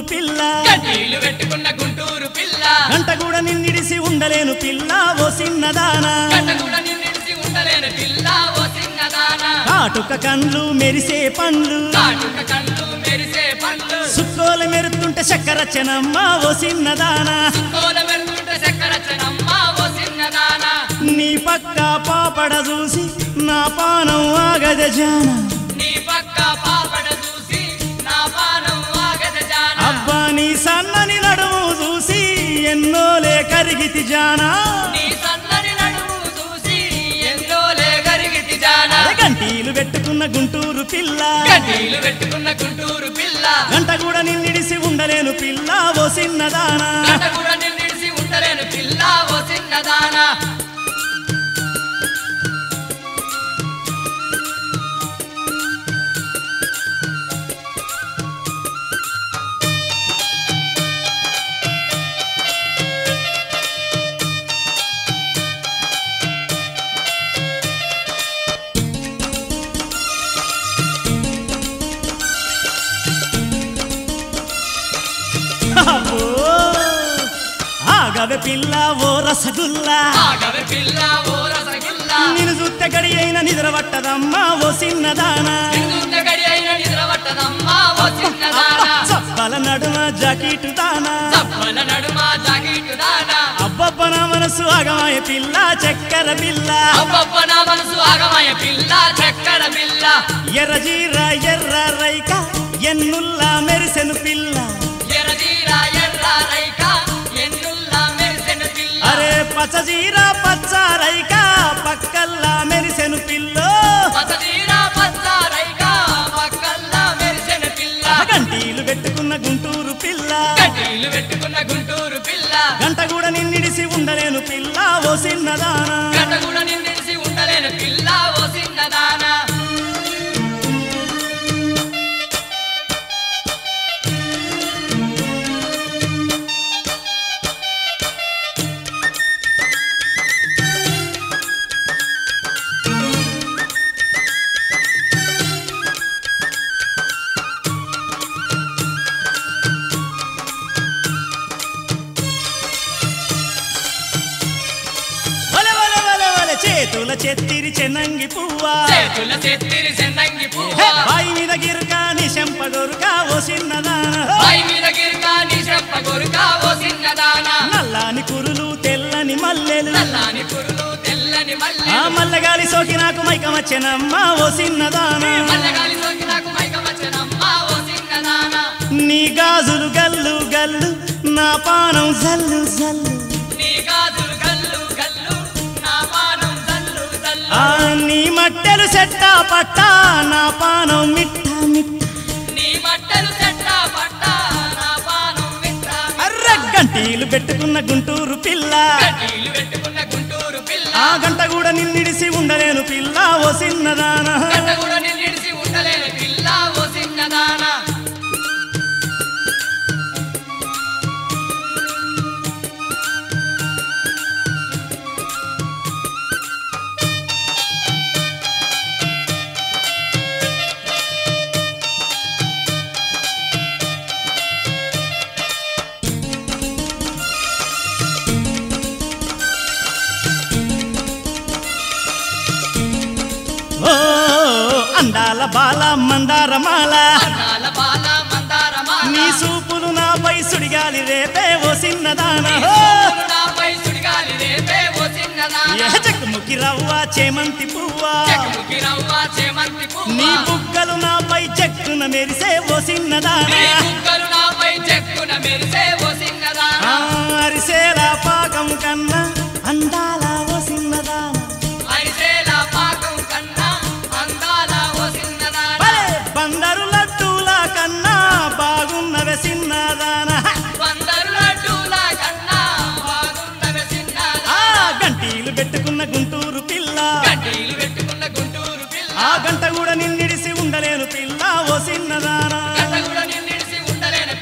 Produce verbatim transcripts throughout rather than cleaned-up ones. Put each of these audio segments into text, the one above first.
పిల్ల గంటీలు పెట్టుకున్న గుంటూరు పిల్ల గంట కూడా నిన్నిడిసి ఉండలేను పిల్ల ఓ చిన్నదానా గంట కూడా నిన్నిడిసి ఉండలేను పిల్ల ఓ చిన్నదానా కాటుక కండ్లు మెరిసే పండ్లు కాటుక కళ్ళు మెరిసే పండ్లు సుక్కోల మెరుతుంటే చక్కరచ్చనమ్మ ఓ చిన్నదానా కోల మెరుతుంటే చక్కరచ్చనమ్మ ఓ చిన్నదానా నీ పక్క పాపడ చూసి నా పానం ఆగద జాన నీ పక్క పాపడ చూసి నా పానం ఆగద జాన అబ్బా నీ సన్నని నడుము చూసి ఎన్నోలే కరిగితి జానా నీ సన్నని నడుము చూసి ఎందోలే గరిగితి జాన గంటీలు పెట్టుకున్న గుంటూరు పిల్ల గంటీలు పెట్టుకున్న గుంటూరు పిల్ల గంట కూడా నిన్నిడిసి ఉండలేను పిల్ల ఓ చిన్నదానా గంట కూడా నిన్నిడిసి ఉండలేను పిల్ల ఓ చిన్నదానా అబ్బో, ఆగవే పిల్ల ఓ రసగుల్లా ఆగవే పిల్ల ఓ రసగుల్లా నిన్ను చూస్తే గడి అయిన నిద్ర పట్టదమ్మా ఓ చిన్నదానా నిన్నుంటే గడి అయిన నిద్ర పట్టదమ్మా ఓ చిన్నదానా చప్పల నడుమ జాకెట్ దానా చప్పల నడుమ జాకెట్టు దానా అబ్బబ్బ నా మనసు ఆగమాయ పిల్ల చక్కెర పిల్ల అబ్బబ్బ నా మనసు ఆగమయ పిల్ల చక్కర పిల్ల ఎర్ర జీర ఎర్ర రైక ఎన్నుల్లా మెరిసెను పిల్ల ఎర్రజీరా ఎర్ర రైక ఎన్నుల్లా మెరిసెను పిల్ల అరే పచ్చ జీర పచ్చ రైక పక్కల్లా మెరిసెను పిల్లో పచ్చజీరా పచ్చ రైక పక్కల్లా మెరిసెను పిల్ల గంటీలు పెట్టుకున్న గుంటూరు పిల్ల గంటీలు పెట్టుకున్న గుంటూరు పిల్ల గంట కూడా నిన్నిడిసి ఉండలేను పిల్ల ఓ చిన్నదానా గంట కూడా నిన్నిడిసి ఉండలేను పిల్ల ఓ చిన్నదానా వలె వలె వలె వలె చేతుల చెత్తిరి చెన్నంగి పువ్వా చేతుల చెత్తిరి చెన్నంగి పువ్వ హే, బాయి మీద గిరుక నీ చెంపగొరుక ఓ చిన్నదానా పై మీద గిరికా నీ చెంప గొరుక ఓ చిన్నదానా నల్లాని కురులు తెల్లని మల్లెలు నల్లాని పురులు తెల్లని మల్లె ఆ మల్లగాలి సోకి నాకు మైకమచ్చనమ్మా ఓ చిన్నదానా మల్లగాలి సోకి నాకు మైకమచ్చనమ్మా ఓ చిన్నదానా నీ గాజులు గల్లు గల్లు నా పానం జల్లు జల్లు నీ గాజులు గల్లు గల్లు నా పానం జల్లు జల్లు ఆ నీ మట్టెలు సెట్టా పట్టా నా పానం మిట్ట మిట్ట నీ బట్టలు చెట్ట పట్ట నా పానం మిట్ట అర్ర గంటీలు పెట్టుకున్న గుంటూరు పిల్ల గంటీలు పెట్టుకున్న గుంటూరు పిల్ల ఆ గంట కూడా నిన్నిడిసి ఉండలేను పిల్ల ఓ చిన్నదానా గంట కూడా నిన్నిడిసి ఉండలేని పిల్ల ఓ చిన్నదానా ఓ అందాల బాల మందారమాల అందాల బాల మందారమాల నీ సూపులు నాపై సుడిగాలి రేపే ఓ చిన్నదానా నీ ఓ! సూపులు నాపై సుడిగాలి రేపే ఓ చిన్నదానా ఏ చెక్కుముకి రవ్వ చేమంతి పువ్వా చెక్కుముకి రవ్వ చేమంతి పువ్వ నీ బుగ్గలు నాపై చెక్కున మెరిసే ఓ చిన్నదానా నీ బుగ్గలు నాపై చెక్కున మెరిసే ఓ చిన్నదానా ఆ అరిసేల పాకం కన్నా అందాల ఓ చిన్నదానా ఐదేల పాకం కన్నా అందాల ఓ చిన్నదానా భలే బందరు లడ్డూల కన్నా బాగున్నవే చిన్నదానా వందరు లడ్డూల కన్నా బాగున్నవే ఆ చిన్నదానా గంటీలు పెట్టుకున్న గుంటూరు పిల్ల గంటీలు పెట్టుకున్న గుంటూరు పిల్ల ఆ గంట కూడా నిన్నిడిసి ఉండలేను పిల్ల ఓ చిన్నదానా గంట కూడా నిన్నిడిసి ఉండలేని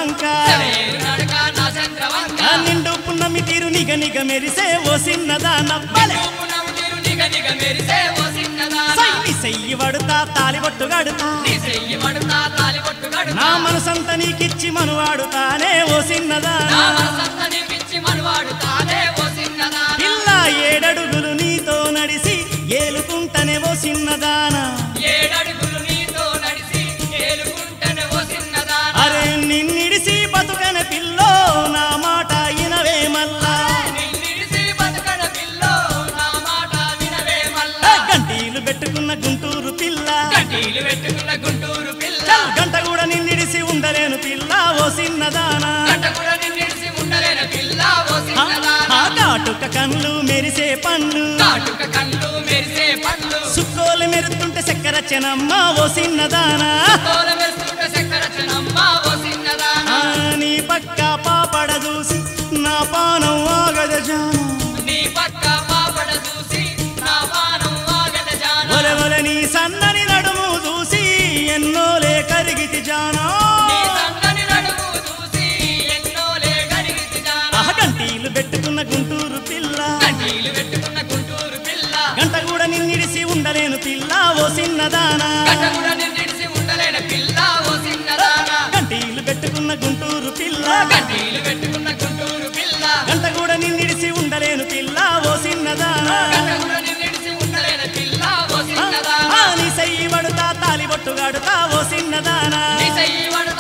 చంద్రవంక సెలయేరు నడక నా చంద్రవంక ఆ నిండు పున్నమి తీరు నిగ నిగ మెరిసే ఓ సిన్నదాన పునం తీరు నిగ నిగ మెరిసే ఓ సిన్నదాన సైని సెయ్యి వడుతా తాలిబొట్టు గడుతా నీ చెయ్యి పడుతా తాలి పట్టు గడుతా నా మనసంతా నీకిచ్చి మనువాడుతానే ఓ సిన్నదాన నా మనసంతా నీకిచ్చి మనవాడుతానే ఓ సిన్నదాన పిల్ల ఏడడుగులు నీతో నడిసి ఏలుకుంటనే ఓ సిన్నదాన ఏడడుగులు నీతో నడిసి ఏలుకుంటనే ఓ సిన్నదాన అరే నిన్నిడిసి బతుకనే పిల్లో నా మాట ఇనవే మల్లా నిన్నిడిసి బతకడ పిల్లో నా మాట వినవే ఏ మల్లా గంటీలు పెట్టుకున్న గుంటూరు పిల్ల కడ్డీలు పెట్టుకున్న గుంటూరు పిల్ల చల్ గంట కూడా నిన్నిడిసి ఉండలేను పిల్ల ఓ సిన్నదాన గంట కూడా నిన్నిడిసి ఉండలేని పిల్ల ఓ ఆ సిన్నదాన ఆ కాటుక కళ్ళు మెరిసే పండ్లు కాటుక కళ్ళు మెరిసే పండ్లు సుక్కోలు మెరుతుంటే చక్కెర చెనమ్మ ఓ సిన్నదాన తోల మెరుస్తుంటే చక్కెర చెనమ్మ ఓ సిన్నదాన ఆ నీ పక్క పాపడ చూసి నా పానం ఆగద జాను నీ పక్క పాపడ చూసి నా పానం ఆగద జాన ఒలె ఒలె నీ సన్నని నడుము చూసి ఎన్నోలే కరిగితి జానా నీ సన్నని నడుము చూసి ఎన్నోలే గడిగితి జాన ఆ గంటీలు పెట్టుకున్న గుంటూరు పిల్ల కడ్డీలు పెట్టుకున్న గుంటూరు పిల్ల గంట కూడా నిన్నిడిసి ఉండలేను పిల్ల ఓ సిన్నదాన గంట కూడా నిన్నిడిసి ఉండలేని పిల్ల ఓ సిన్నదాన గంటీలు పెట్టుకున్న గుంటూరు పిల్ల కడ్డీలు పెట్టుకున్న గుంటూరు పిల్ల గంట కూడా నిన్నిడిసి ఉండలేను పిల్ల ఓ సిన్నదాన గంట కూడా నిన్నిడిసి ఉండలేని పిల్ల ఓ ఆ సిన్నదాన నీ సెయ్యి వడుతా తాలిబొట్టు గడుతా ఓ సిన్నదాన నీ చెయ్యి పడుతా